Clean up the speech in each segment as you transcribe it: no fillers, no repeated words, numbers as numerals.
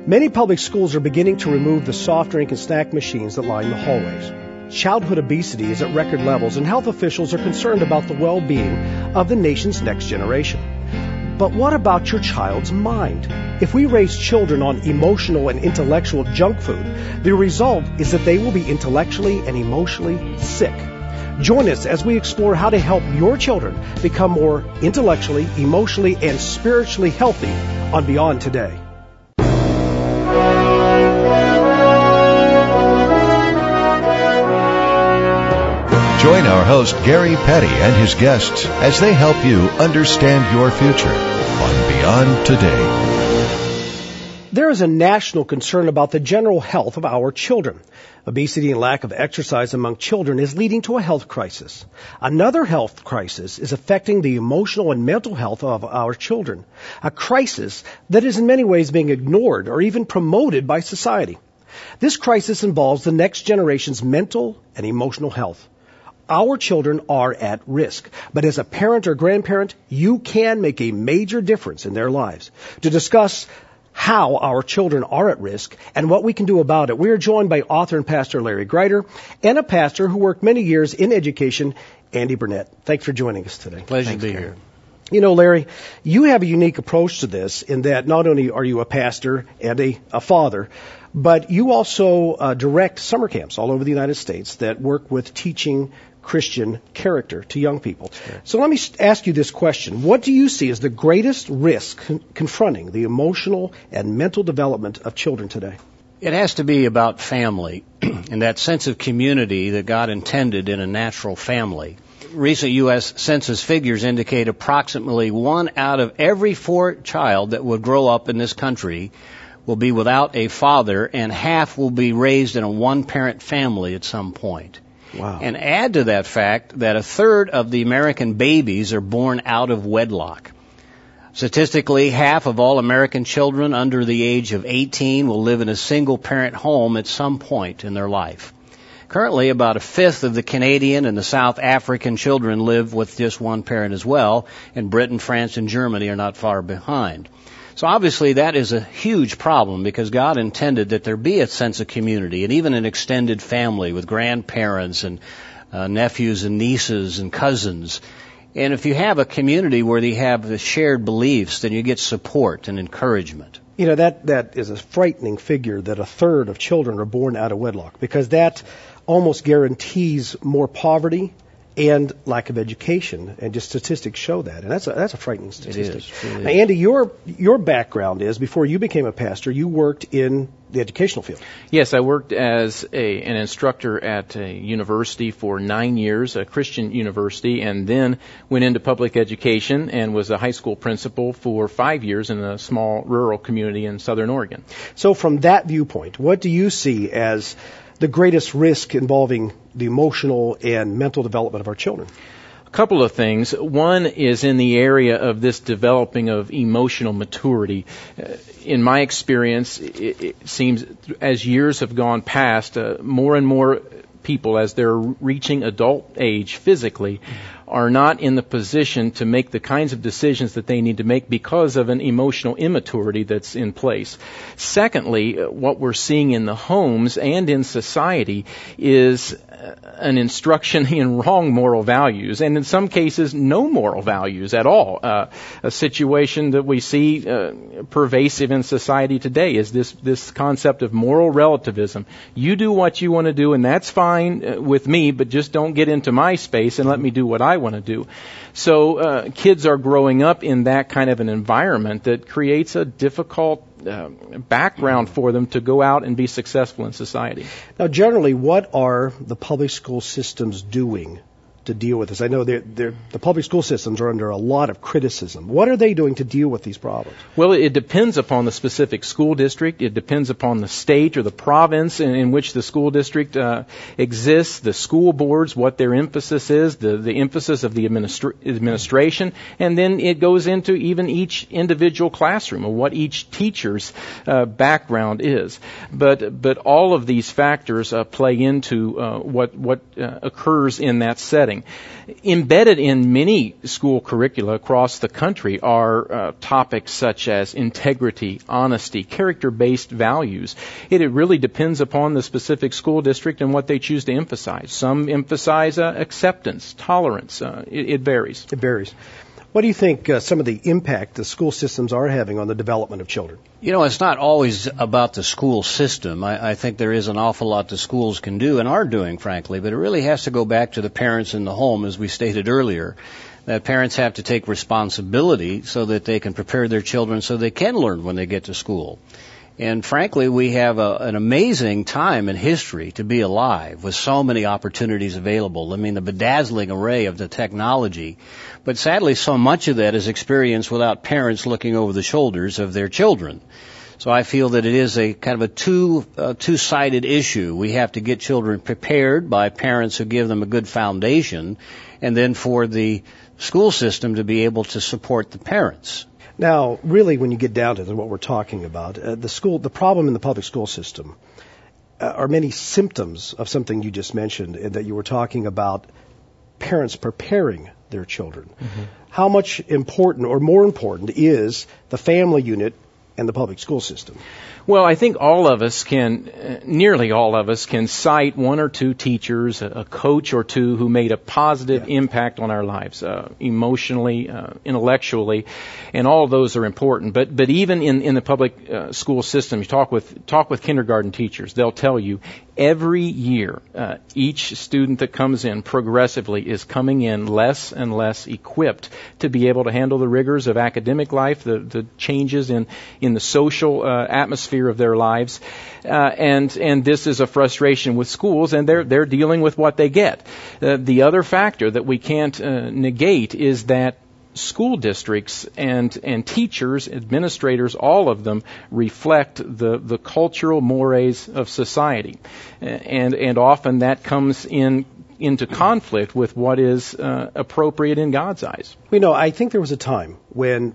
Many public schools are beginning to remove the soft drink and snack machines that line the hallways. Childhood obesity is at record levels, and health officials are concerned about the well-being of the nation's next generation. But what about your child's mind? If we raise children on emotional and intellectual junk food, the result is that they will be intellectually and emotionally sick. Join us as we explore how to help your children become more intellectually, emotionally, and spiritually healthy on Beyond Today. Join our host, Gary Petty, and his guests as they help you understand your future on Beyond Today. There is a national concern about the general health of our children. Obesity and lack of exercise among children is leading to a health crisis. Another health crisis is affecting the emotional and mental health of our children, a crisis that is in many ways being ignored or even promoted by society. This crisis involves the next generation's mental and emotional health. Our children are at risk, but as a parent or grandparent, you can make a major difference in their lives. To discuss how our children are at risk and what we can do about it, we are joined by author and pastor Larry Greider and a pastor who worked many years in education, Andy Burnett. Thanks for joining us today. Pleasure to be here. You know, Larry, you have a unique approach to this in that not only are you a pastor and a father, but you also direct summer camps all over the United States that work with teaching Christian character to young people. Sure. So let me ask you this question. What do you see as the greatest risk confronting the emotional and mental development of children today? It has to be about family and that sense of community that God intended in a natural family. Recent U.S. Census figures indicate approximately 1 out of every 4 child that would grow up in this country will be without a father, and half will be raised in a one-parent family at some point. Wow. And add to that fact that a third of the American babies are born out of wedlock. Statistically, half of all American children under the age of 18 will live in a single-parent home at some point in their life. Currently, about a fifth of the Canadian and the South African children live with just one parent as well, and Britain, France, and Germany are not far behind. So obviously that is a huge problem because God intended that there be a sense of community and even an extended family with grandparents and nephews and nieces and cousins. And if you have a community where you have the shared beliefs, then you get support and encouragement. You know, that is a frightening figure that a third of children are born out of wedlock because that almost guarantees more poverty and lack of education, and just statistics show that, and that's a frightening statistic. It is. Really. Now, Andy, your background is before you became a pastor, you worked in the educational field. Yes, I worked as an instructor at a university for 9 years, a Christian university, and then went into public education and was a high school principal for 5 years in a small rural community in Southern Oregon. So, from that viewpoint, what do you see as the greatest risk involving the emotional and mental development of our children? A couple of things. One is in the area of this developing of emotional maturity. In my experience, it seems as years have gone past, more and more people, as they're reaching adult age physically, are not in the position to make the kinds of decisions that they need to make because of an emotional immaturity that's in place. Secondly, what we're seeing in the homes and in society is an instruction in wrong moral values, and in some cases, no moral values at all. A situation that we see pervasive in society today is this concept of moral relativism. You do what you want to do, and that's fine with me, but just don't get into my space and let me do what I want to do. So kids are growing up in that kind of an environment that creates a difficult background for them to go out and be successful in society. Now, generally, what are the public school systems doing to deal with this? I know the public school systems are under a lot of criticism. What are they doing to deal with these problems? Well, it depends upon the specific school district. It depends upon the state or the province in which the school district exists, the school boards, what their emphasis is, the emphasis of the administration, and then it goes into even each individual classroom or what each teacher's background is. But all of these factors play into what occurs in that setting. thing. Embedded in many school curricula across the country are topics such as integrity, honesty, character-based values. It really depends upon the specific school district and what they choose to emphasize. Some emphasize acceptance, tolerance. It varies. It varies. What do you think some of the impact the school systems are having on the development of children? You know, it's not always about the school system. I think there is an awful lot the schools can do and are doing, frankly, but it really has to go back to the parents in the home, as we stated earlier, that parents have to take responsibility so that they can prepare their children so they can learn when they get to school. And frankly, we have an amazing time in history to be alive with so many opportunities available. I mean, the bedazzling array of the technology. But sadly, so much of that is experienced without parents looking over the shoulders of their children. So I feel that it is a kind of a two-sided issue. We have to get children prepared by parents who give them a good foundation, and then for the school system to be able to support the parents. Now, really, when you get down to what we're talking about, the problem in the public school system are many symptoms of something you just mentioned, and that you were talking about parents preparing their children. Mm-hmm. How much important or more important is the family unit and the public school system? Well, I think nearly all of us can cite one or two teachers, a coach or two who made a positive impact on our lives, emotionally, intellectually, and all of those are important. But even in the public school system, you talk with kindergarten teachers, they'll tell you every year each student that comes in progressively is coming in less and less equipped to be able to handle the rigors of academic life, the changes in the social atmosphere of their lives, and this is a frustration with schools, and they're dealing with what they get. The other factor that we can't negate is that school districts and teachers, administrators, all of them reflect the cultural mores of society, and often that comes into conflict with what is appropriate in God's eyes. I think there was a time when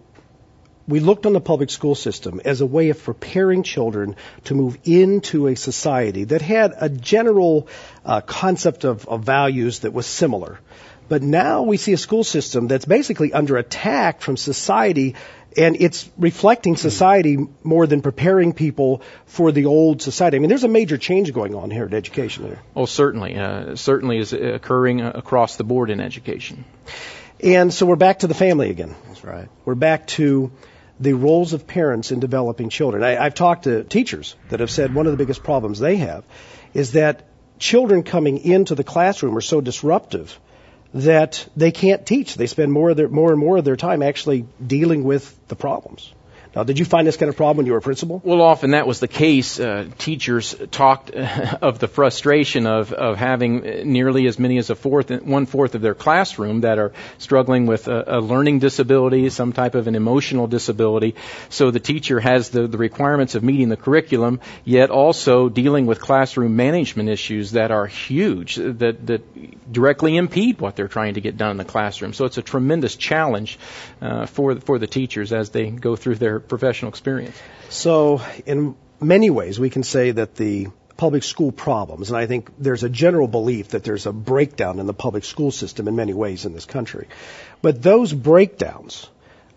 we looked on the public school system as a way of preparing children to move into a society that had a general concept of values that was similar. But now we see a school system that's basically under attack from society, and it's reflecting society more than preparing people for the old society. I mean, there's a major change going on here in education there. Oh, certainly. Certainly is occurring across the board in education. And so we're back to the family again. That's right. We're back to the roles of parents in developing children. I've talked to teachers that have said one of the biggest problems they have is that children coming into the classroom are so disruptive that they can't teach. They spend more and more of their time actually dealing with the problems. Now, did you find this kind of problem when you were a principal? Well, often that was the case. Teachers talked of the frustration of having nearly as many as 1/4 of their classroom that are struggling with a learning disability, some type of an emotional disability. So the teacher has the requirements of meeting the curriculum, yet also dealing with classroom management issues that are huge, that directly impede what they're trying to get done in the classroom. So it's a tremendous challenge for the teachers as they go through their professional experience. So in many ways, we can say that the public school problems, and I think there's a general belief that there's a breakdown in the public school system in many ways in this country. But those breakdowns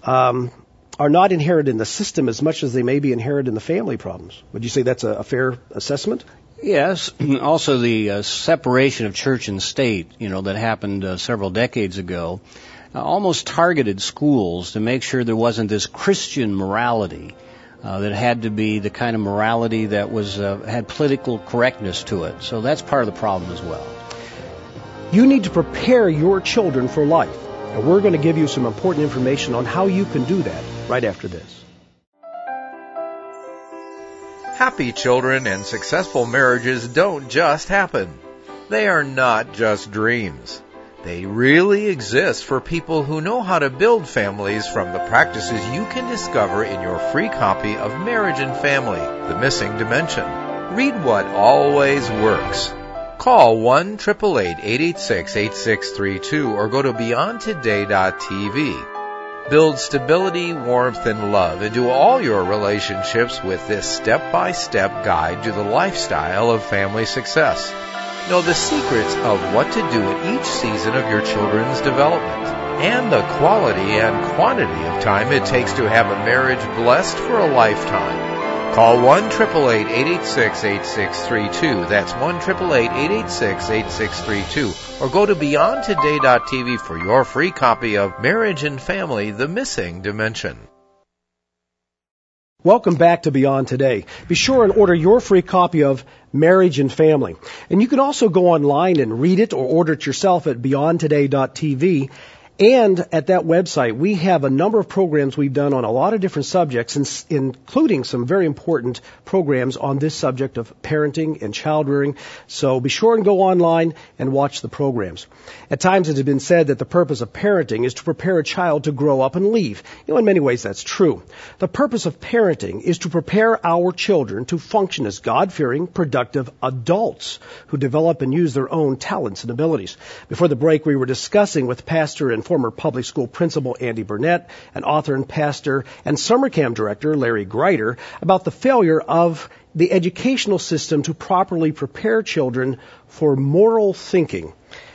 are not inherent in the system as much as they may be inherent in the family problems. Would you say that's a fair assessment? Yes. Also, the separation of church and state, that happened several decades ago, almost targeted schools to make sure there wasn't this Christian morality that had to be the kind of morality that had political correctness to it. So that's part of the problem as well. You need to prepare your children for life, and we're going to give you some important information on how you can do that right after this. Happy children and successful marriages don't just happen. They are not just dreams. They really exist for people who know how to build families from the practices you can discover in your free copy of Marriage and Family, The Missing Dimension. Read what always works. Call 1-888-886-8632 or go to beyondtoday.tv. Build stability, warmth, and love into all your relationships with this step-by-step guide to the lifestyle of family success. Know the secrets of what to do at each season of your children's development, and the quality and quantity of time it takes to have a marriage blessed for a lifetime. Call 1-888-886-8632. That's 1-888-886-8632. Or go to BeyondToday.tv for your free copy of Marriage and Family, The Missing Dimension. Welcome back to Beyond Today. Be sure and order your free copy of Marriage and Family. And you can also go online and read it or order it yourself at BeyondToday.tv. And at that website, we have a number of programs we've done on a lot of different subjects, including some very important programs on this subject of parenting and child rearing. So be sure and go online and watch the programs. At times it has been said that the purpose of parenting is to prepare a child to grow up and leave. In many ways that's true. The purpose of parenting is to prepare our children to function as God-fearing, productive adults who develop and use their own talents and abilities. Before the break, we were discussing with pastor and former public school principal Andy Burnett, and author and pastor and summer camp director Larry Greider about the failure of the educational system to properly prepare children for moral thinking.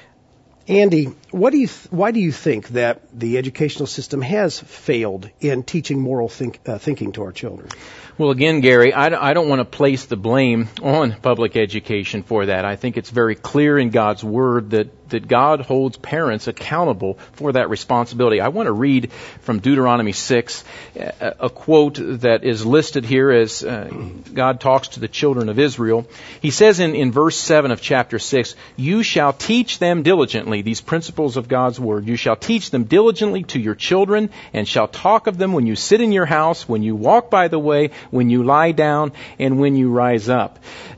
Andy, why do you think that the educational system has failed in teaching moral thinking to our children? Well, again, Gary, I don't want to place the blame on public education for that. I think it's very clear in God's Word that God holds parents accountable for that responsibility. I want to read from Deuteronomy 6, a quote that is listed here as God talks to the children of Israel. He says in verse 7 of chapter 6, "You shall teach them diligently," these principles of God's Word, "you shall teach them diligently to your children, and shall talk of them when you sit in your house, when you walk by the way, when you lie down, and when you rise up."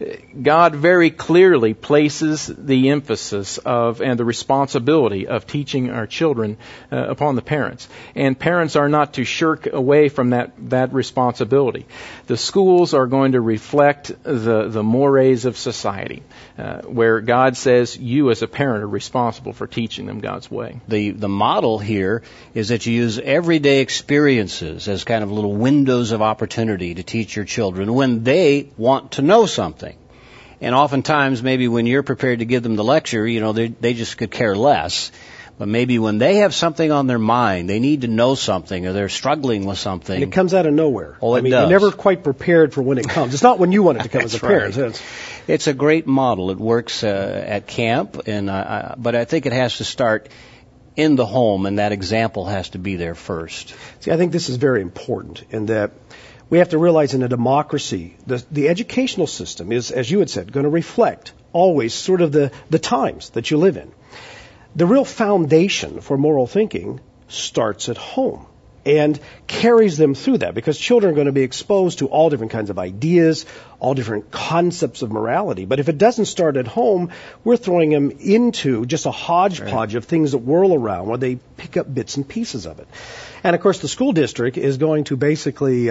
God very clearly places the emphasis of and the responsibility of teaching our children upon the parents. And parents are not to shirk away from that responsibility. The schools are going to reflect the mores of society, where God says you as a parent are responsible for teaching them God's way. The model here is that you use everyday experiences as kind of little windows of opportunity to teach your children when they want to know something. And oftentimes, maybe when you're prepared to give them the lecture, they just could care less. But maybe when they have something on their mind, they need to know something, or they're struggling with something. And it comes out of nowhere. Oh, it does. You're never quite prepared for when it comes. It's not when you want it to come as a parent. Right. It's a great model. It works at camp, but I think it has to start in the home, and that example has to be there first. See, I think this is very important in that we have to realize in a democracy, the educational system is, as you had said, going to reflect always sort of the times that you live in. The real foundation for moral thinking starts at home and carries them through that, because children are going to be exposed to all different kinds of ideas, all different concepts of morality. But if it doesn't start at home, we're throwing them into just a hodgepodge of things that whirl around where they pick up bits and pieces of it. And of course, the school district is going to basically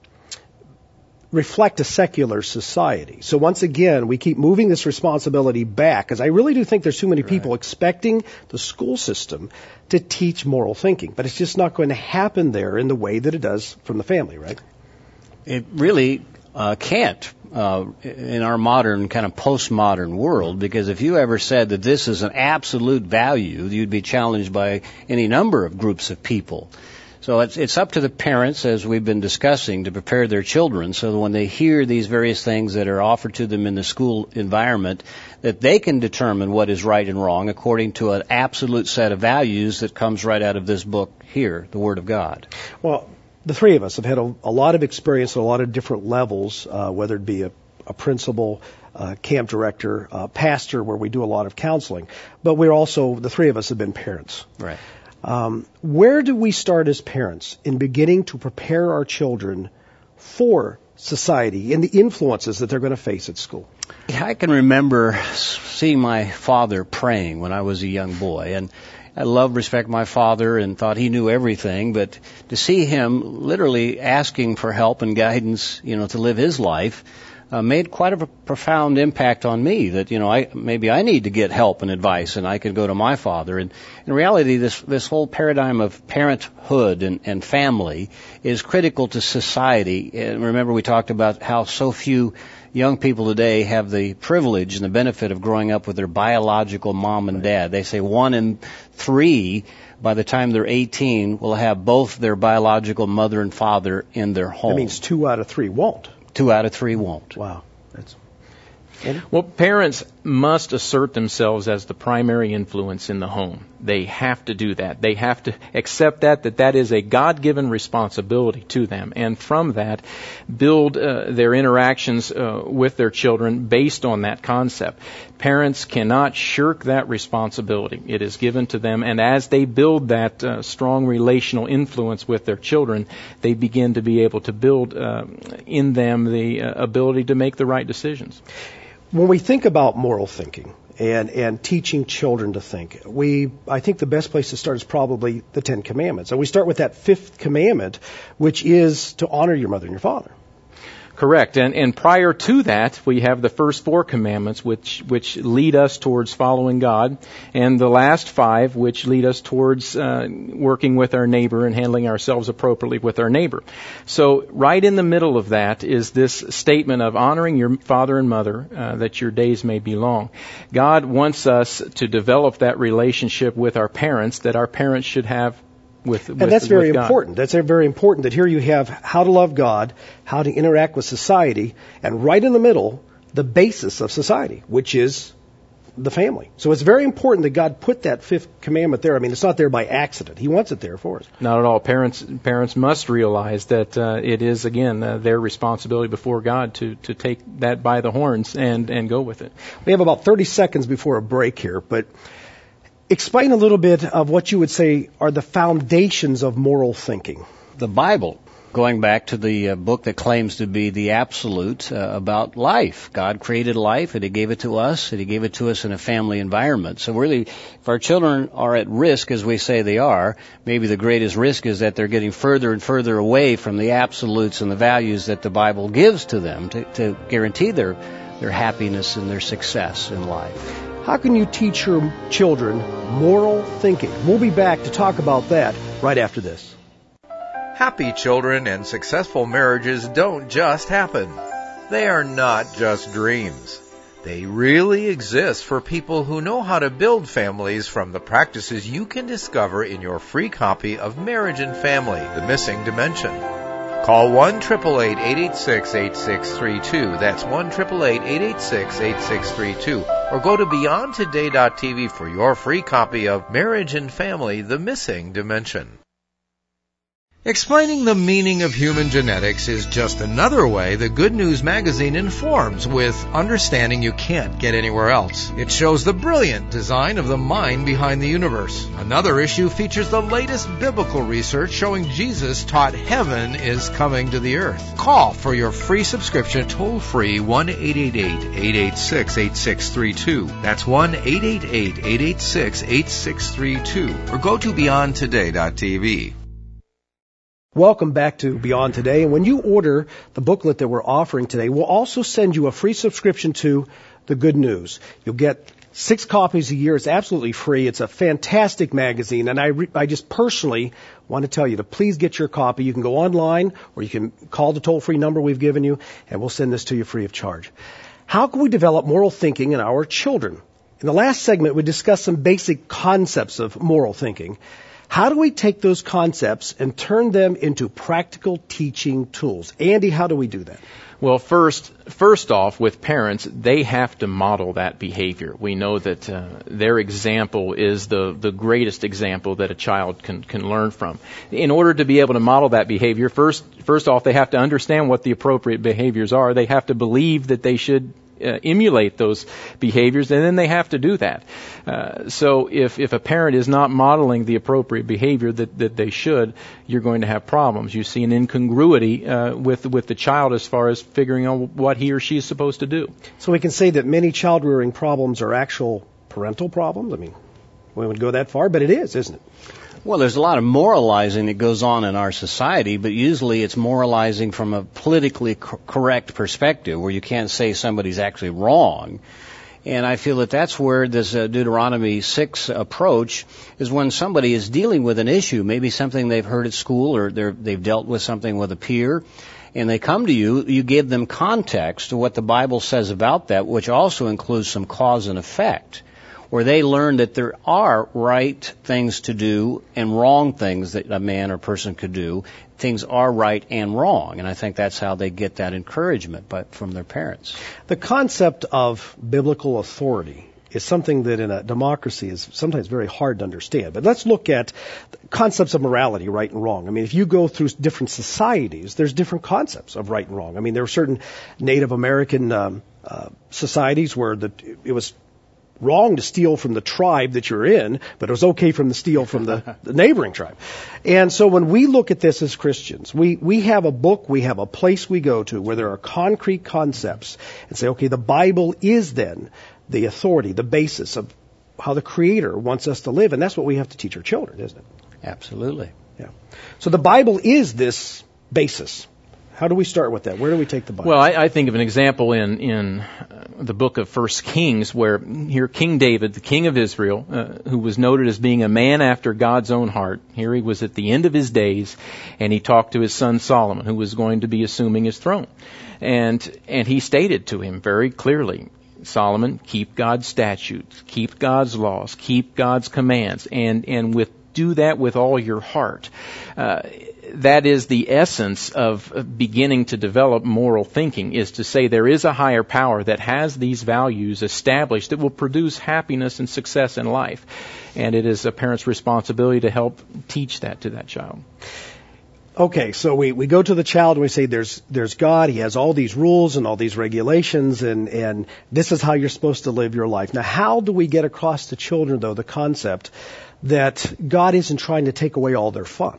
reflect a secular society. So once again, we keep moving this responsibility back, because I really do think there's too many people expecting the school system to teach moral thinking. But it's just not going to happen there in the way that it does from the family, right? It really can't in our modern, kind of postmodern world, because if you ever said that this is an absolute value, you'd be challenged by any number of groups of people. So it's up to the parents, as we've been discussing, to prepare their children so that when they hear these various things that are offered to them in the school environment, that they can determine what is right and wrong according to an absolute set of values that comes right out of this book here, the Word of God. Well, the three of us have had a lot of experience at a lot of different levels, whether it be a principal, camp director, pastor, where we do a lot of counseling. But the three of us have been parents. Right. Where do we start as parents in beginning to prepare our children for society and the influences that they're going to face at school? Yeah, I can remember seeing my father praying when I was a young boy, and I loved, respect my father and thought he knew everything, but to see him literally asking for help and guidance, to live his life, made quite a profound impact on me that, maybe I need to get help and advice, and I could go to my father. And in reality, this whole paradigm of parenthood and family is critical to society. And remember, we talked about how so few young people today have the privilege and the benefit of growing up with their biological mom and dad. They say 1 in 3 by the time they're 18 will have both their biological mother and father in their home. That means 2 out of 3 won't. 2 out of 3 won't. Wow. Well, parents must assert themselves as the primary influence in the home. They have to do that. They have to accept that is a God-given responsibility to them. And from that, build their interactions with their children based on that concept. Parents cannot shirk that responsibility. It is given to them. And as they build that strong relational influence with their children, they begin to be able to build in them the ability to make the right decisions. When we think about moral thinking and teaching children to think, I think the best place to start is probably the 10 Commandments. And we start with that 5th commandment, which is to honor your mother and your father. Correct. And prior to that, we have the first 4 commandments, which lead us towards following God, and the last 5, which lead us towards working with our neighbor and handling ourselves appropriately with our neighbor. So right in the middle of that is this statement of honoring your father and mother, that your days may be long. God wants us to develop that relationship with our parents that our parents should have and that's very God. important. That's very important that here you have how to love God, how to interact with society, and right in the middle, the basis of society, which is the family. So it's very important that God put that 5th commandment there. I mean, it's not there by accident. He wants it there for us. Not at all. Parents must realize that it is, again, their responsibility before God to take that by the horns and go with it. We have about 30 seconds before a break here, but explain a little bit of what you would say are the foundations of moral thinking. The Bible, going back to the book that claims to be the absolute about life. God created life, and He gave it to us, and He gave it to us in a family environment. So really, if our children are at risk, as we say they are, maybe the greatest risk is that they're getting further and further away from the absolutes and the values that the Bible gives to them to guarantee their happiness and their success in life. How can you teach your children moral thinking? We'll be back to talk about that right after this. Happy children and successful marriages don't just happen. They are not just dreams. They really exist for people who know how to build families from the practices you can discover in your free copy of Marriage and Family, The Missing Dimension. Call 1-888-886-8632. That's 1-888-886-8632. Or go to BeyondToday.tv for your free copy of Marriage and Family, The Missing Dimension. Explaining the meaning of human genetics is just another way the Good News magazine informs with understanding you can't get anywhere else. It shows the brilliant design of the mind behind the universe. Another issue features the latest biblical research showing Jesus taught heaven is coming to the earth. Call for your free subscription toll-free 1-888-886-8632. That's 1-888-886-8632. Or go to BeyondToday.tv. Welcome back to Beyond Today. And when you order the booklet that we're offering today, we'll also send you a free subscription to The Good News. You'll get 6 copies a year. It's absolutely free. It's a fantastic magazine. And I just personally want to tell you to please get your copy. You can go online or you can call the toll-free number we've given you, and we'll send this to you free of charge. How can we develop moral thinking in our children? In the last segment, we discussed some basic concepts of moral thinking. How do we take those concepts and turn them into practical teaching tools? Andy, how do we do that? Well, first off, with parents, they have to model that behavior. We know that their example is the greatest example that a child can learn from. In order to be able to model that behavior, first off, they have to understand what the appropriate behaviors are. They have to believe that they should emulate those behaviors, and then they have to do that. So if a parent is not modeling the appropriate behavior that they should, you're going to have problems. You see an incongruity with the child as far as figuring out what he or she is supposed to do. So we can say that many child rearing problems are actual parental problems? I mean, we wouldn't go that far, but it is, isn't it? Well, there's a lot of moralizing that goes on in our society, but usually it's moralizing from a politically correct perspective where you can't say somebody's actually wrong. And I feel that that's where this Deuteronomy 6 approach is when somebody is dealing with an issue, maybe something they've heard at school or they've dealt with something with a peer, and they come to you, you give them context to what the Bible says about that, which also includes some cause and effect, where they learn that there are right things to do and wrong things that a man or person could do. Things are right and wrong, and I think that's how they get that encouragement from their parents. The concept of biblical authority is something that in a democracy is sometimes very hard to understand. But let's look at concepts of morality, right and wrong. I mean, if you go through different societies, there's different concepts of right and wrong. I mean, there are certain Native American societies where it was wrong to steal from the tribe that you're in, but it was okay to steal from the neighboring tribe. And so when we look at this as Christians, we have a book, we have a place we go to where there are concrete concepts and say, okay, the Bible is then the authority, the basis of how the Creator wants us to live, and that's what we have to teach our children, isn't it? Absolutely. Yeah. So the Bible is this basis. How do we start with that? Where do we take the Bible? Well, I think of an example in the book of 1 Kings where here King David, the king of Israel, who was noted as being a man after God's own heart, here he was at the end of his days, and he talked to his son Solomon, who was going to be assuming his throne. And he stated to him very clearly, Solomon, keep God's statutes, keep God's laws, keep God's commands, and do that with all your heart. That is the essence of beginning to develop moral thinking, is to say there is a higher power that has these values established that will produce happiness and success in life. And it is a parent's responsibility to help teach that to that child. Okay, so we go to the child and we say there's God, He has all these rules and all these regulations, and this is how you're supposed to live your life. Now, how do we get across to children, though, the concept that God isn't trying to take away all their fun?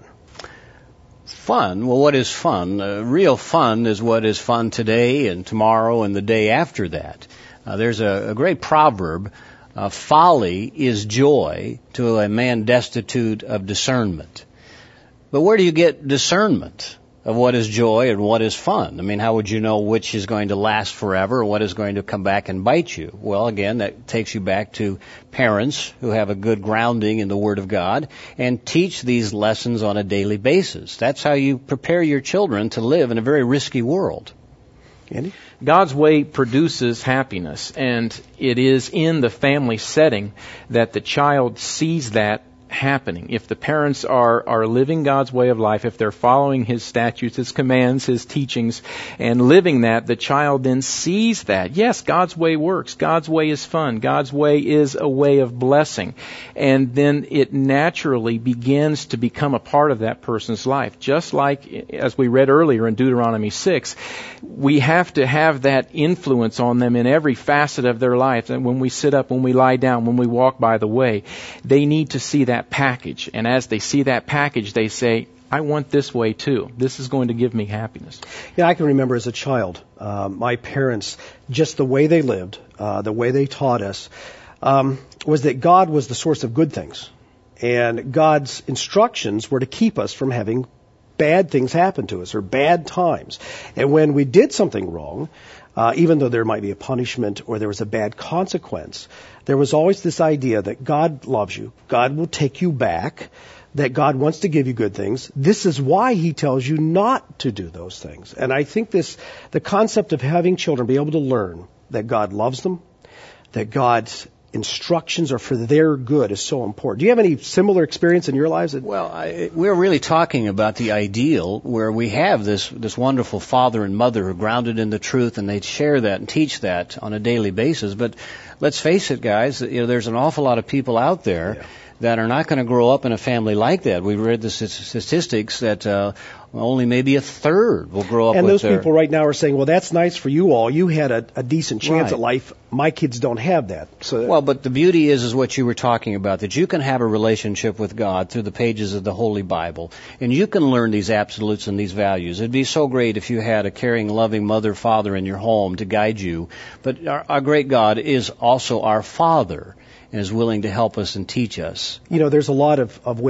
Fun? Well, what is fun? Real fun is what is fun today and tomorrow and the day after that. There's a great proverb, folly is joy to a man destitute of discernment. But where do you get discernment of what is joy and what is fun? I mean, how would you know which is going to last forever or what is going to come back and bite you? Well, again, that takes you back to parents who have a good grounding in the Word of God and teach these lessons on a daily basis. That's how you prepare your children to live in a very risky world. Andy? God's way produces happiness, and it is in the family setting that the child sees that happening. If the parents are living God's way of life, if they're following His statutes, His commands, His teachings, and living that, the child then sees that. Yes, God's way works. God's way is fun. God's way is a way of blessing. And then it naturally begins to become a part of that person's life. Just like, as we read earlier in Deuteronomy 6, we have to have that influence on them in every facet of their life. And when we sit up, when we lie down, when we walk by the way, they need to see that package. And as they see that package, they say, I want this way too. This is going to give me happiness. Yeah, I can remember as a child, my parents, just the way they lived, the way they taught us, was that God was the source of good things. And God's instructions were to keep us from having bad things happen to us or bad times. And when we did something wrong, even though there might be a punishment or there was a bad consequence, there was always this idea that God loves you, God will take you back, that God wants to give you good things. This is why He tells you not to do those things. And I think the concept of having children be able to learn that God loves them, that God's instructions are for their good is so important. Do you have any similar experience in your lives? Well, we're really talking about the ideal where we have this wonderful father and mother who are grounded in the truth, and they share that and teach that on a daily basis. But let's face it, guys, there's an awful lot of people out there that are not going to grow up in a family like that. We read the statistics that only maybe a third will grow up and with those people right now are saying, well, that's nice for you all. You had a decent chance Right. at life. My kids don't have that. So Well, but the beauty is what you were talking about, that you can have a relationship with God through the pages of the Holy Bible, and you can learn these absolutes and these values. It'd be so great if you had a caring, loving mother, father in your home to guide you. But our great God is also our Father and is willing to help us and teach us. there's a lot of women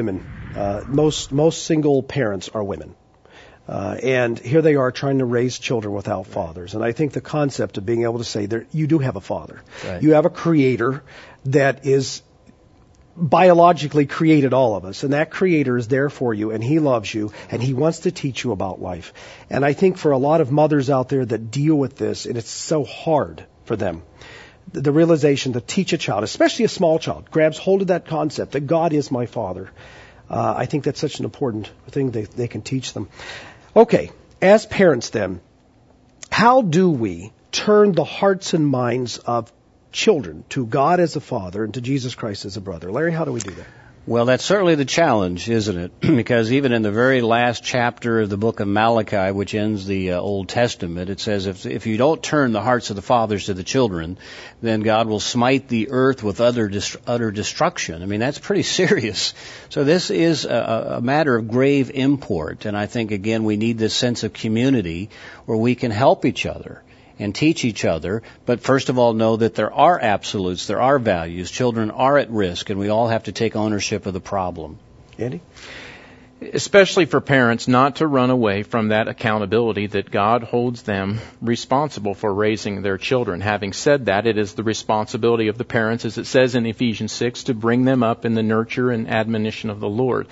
Most single parents are women. And here they are trying to raise children without fathers. And I think the concept of being able to say that you do have a father. Right. You have a creator that is biologically created all of us. And that creator is there for you, and he loves you, and he wants to teach you about life. And I think for a lot of mothers out there that deal with this, and it's so hard for them, the realization to teach a child, especially a small child, grabs hold of that concept that God is my father. I think that's such an important thing they can teach them. Okay, as parents then, how do we turn the hearts and minds of children to God as a father and to Jesus Christ as a brother? Larry, how do we do that? Well, that's certainly the challenge, isn't it? Because even in the very last chapter of the book of Malachi, which ends the Old Testament, it says, if you don't turn the hearts of the fathers to the children, then God will smite the earth with utter destruction. I mean, that's pretty serious. So this is a matter of grave import. And I think, again, we need this sense of community where we can help each other and teach each other, but first of all know that there are absolutes, there are values, children are at risk, and we all have to take ownership of the problem. Andy? Especially for parents not to run away from that accountability that God holds them responsible for raising their children. Having said that, it is the responsibility of the parents, as it says in Ephesians 6, to bring them up in the nurture and admonition of the Lord.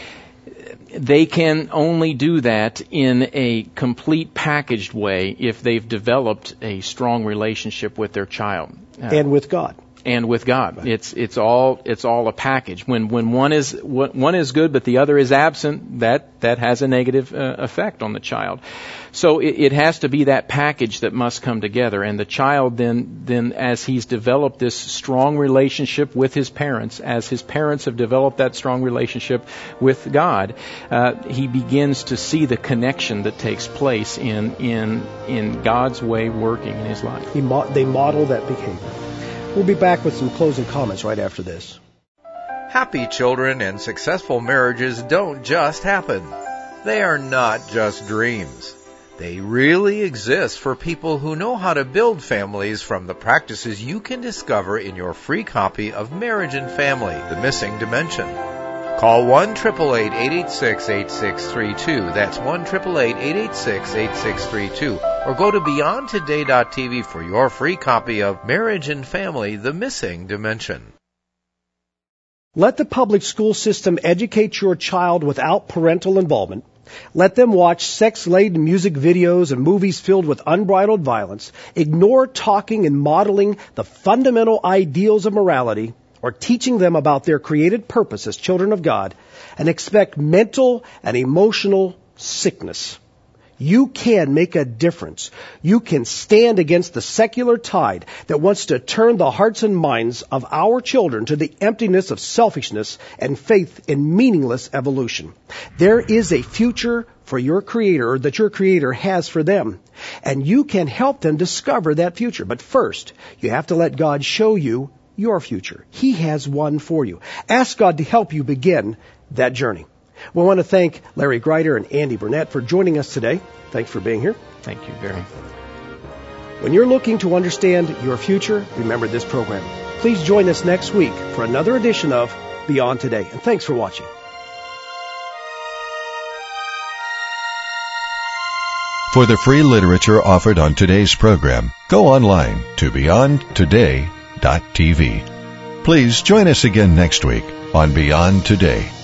They can only do that in a complete packaged way if they've developed a strong relationship with their child. And with God. And with God. Right. It's all a package. When one is good but the other is absent, that has a negative effect on the child. So it has to be that package that must come together. And the child then as he's developed this strong relationship with his parents, as his parents have developed that strong relationship with God, he begins to see the connection that takes place in God's way working in his life. They model that behavior. We'll be back with some closing comments right after this. Happy children and successful marriages don't just happen. They are not just dreams. They really exist for people who know how to build families from the practices you can discover in your free copy of Marriage and Family, The Missing Dimension. Call 1-888-886-8632. That's 1-888-886-8632. Or go to BeyondToday.tv for your free copy of Marriage and Family, The Missing Dimension. Let the public school system educate your child without parental involvement. Let them watch sex-laden music videos and movies filled with unbridled violence. Ignore talking and modeling the fundamental ideals of morality, or teaching them about their created purpose as children of God, and expect mental and emotional sickness. You can make a difference. You can stand against the secular tide that wants to turn the hearts and minds of our children to the emptiness of selfishness and faith in meaningless evolution. There is a future for your Creator that your Creator has for them, and you can help them discover that future. But first, you have to let God show you your future. He has one for you. Ask God to help you begin that journey. We want to thank Larry Greider and Andy Burnett for joining us today. Thanks for being here. Thank you, Gary. When you're looking to understand your future, remember this program. Please join us next week for another edition of Beyond Today. And thanks for watching. For the free literature offered on today's program, go online to BeyondToday.tv. Please join us again next week on Beyond Today.